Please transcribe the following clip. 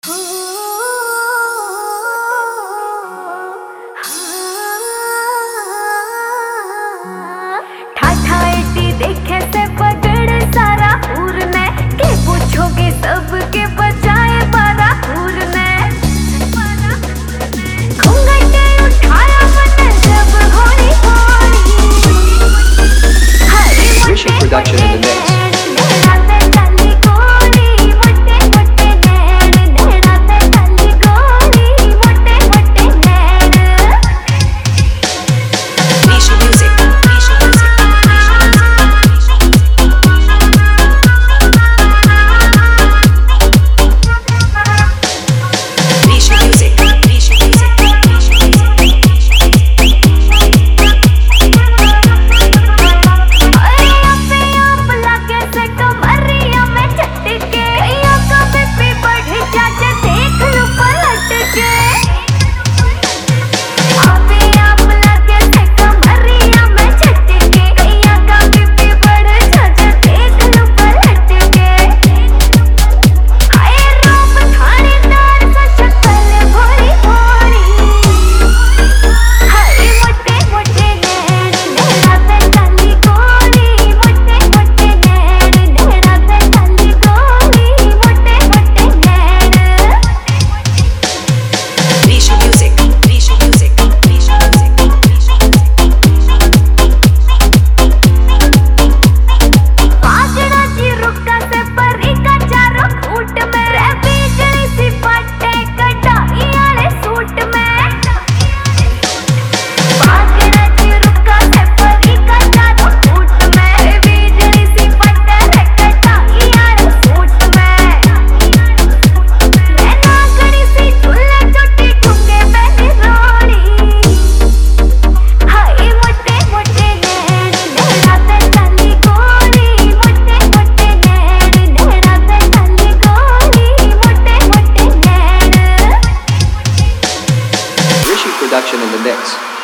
देखे से पकड़े सारा उड़ने के पूछोगे सबके बचाए बारा उड़ने घूंघटे उठाया मैंने जब होली होली हरी Rishi Production in the mix. Production in the mix.